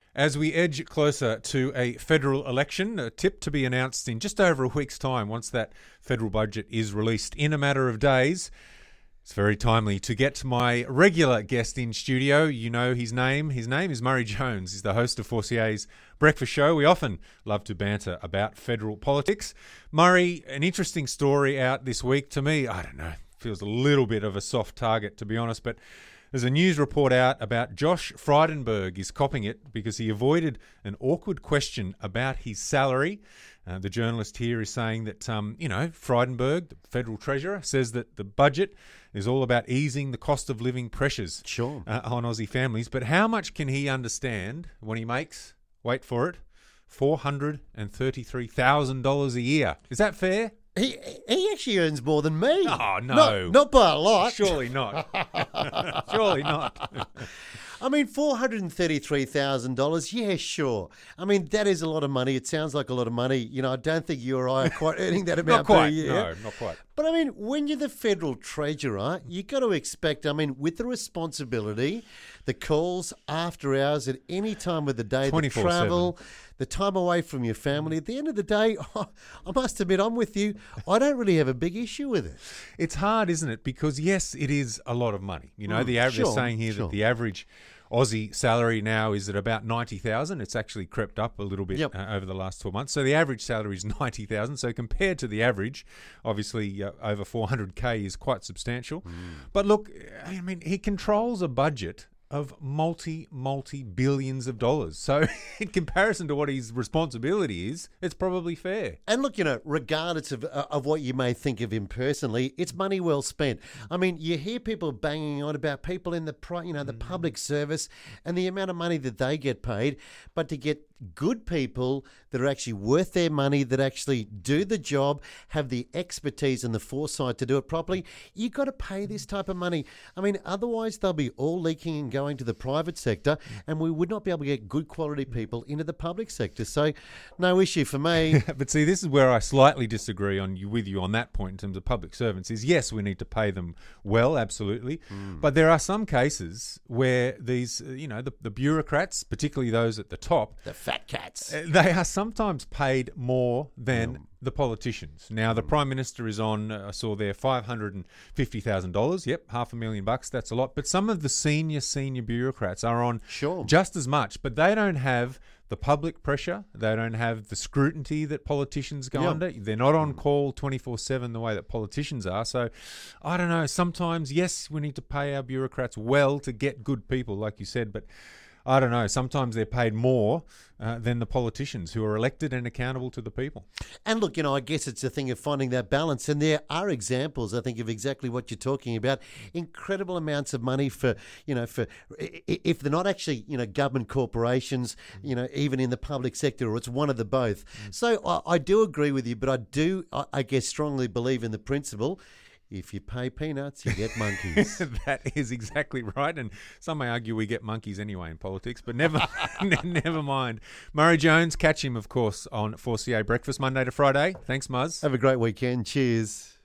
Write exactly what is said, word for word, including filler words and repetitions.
As we edge closer to a federal election, a tip to be announced in just over a week's time once that federal budget is released in a matter of days. It's very timely to get to my regular guest in studio. You know his name. His name is Murray Jones. He's the host of four C A's Breakfast Show. We often love to banter about federal politics. Murray, an interesting story out this week to me. I don't know, feels a little bit of a soft target, to be honest, but there's a news report out about Josh Frydenberg is copping it because he avoided an awkward question about his salary. Uh, the journalist here is saying that, um, you know, Frydenberg, the federal treasurer, says that the budget is all about easing the cost of living pressures sure. uh, on Aussie families. But how much can he understand when he makes, wait for it, four hundred thirty-three thousand dollars a year? Is that fair? He he actually earns more than me. Oh, no. Not, not by a lot. Surely not. Surely not. I mean, four hundred thirty-three thousand dollars, yeah, sure. I mean, that is a lot of money. It sounds like a lot of money. You know, I don't think you or I are quite earning that amount Not quite, per year. no, not quite. But I mean, when you're the federal treasurer, you got to expect, I mean, with the responsibility, the calls after hours at any time of the day, the travel, the time away from your family. At the end of the day, I must admit, I'm with you. I don't really have a big issue with it. It's hard, isn't it? Because, yes, it is a lot of money. You know, Mm, the average, sure, they're saying here sure. that the average Aussie salary now is at about ninety thousand dollars. It's actually crept up a little bit Yep. uh, over the last twelve months. So the average salary is ninety thousand dollars. So compared to the average, obviously uh, over four hundred K is quite substantial. Mm. But look, I mean, he controls a budget of multi, multi-billions of dollars. So in comparison to what his responsibility is, it's probably fair. And look, you know, regardless of uh, of what you may think of him personally, it's money well spent. I mean, you hear people banging on about people in the pri- you know the public service and the amount of money that they get paid, but to get good people that are actually worth their money, that actually do the job, have the expertise and the foresight to do it properly, you've got to pay this type of money. I mean, otherwise they'll be all leaking and going to the private sector, and we would not be able to get good quality people into the public sector. So, no issue for me. But see, this is where I slightly disagree on you with you on that point in terms of public servants. Is yes, we need to pay them well, absolutely, Mm. but there are some cases where these, uh, you know, the, the bureaucrats, particularly those at the top, The fat cats. uh, they are sometimes paid more than Mm. the politicians. Now, the Prime Minister is on, uh, I saw there, five hundred fifty thousand dollars. Yep, half a million bucks. That's a lot. But some of the senior, senior bureaucrats are on Sure. just as much, but they don't have the public pressure. They don't have the scrutiny that politicians go Yep. under. They're not on call twenty-four seven the way that politicians are. So, I don't know. Sometimes, yes, we need to pay our bureaucrats well to get good people, like you said, but I don't know. Sometimes they're paid more uh, than the politicians who are elected and accountable to the people. And look, you know, I guess it's a thing of finding that balance. And there are examples, I think, of exactly what you're talking about. Incredible amounts of money for, you know, for i- i- if they're not actually, you know, government corporations, you know, even in the public sector, or it's one of the both. So I, I do agree with you, but I do, I, I guess, strongly believe in the principle. If you pay peanuts, you get monkeys. That is exactly right. And some may argue we get monkeys anyway in politics, but never never mind. Murray Jones, catch him, of course, on four C A Breakfast Monday to Friday. Thanks, Muzz. Have a great weekend. Cheers.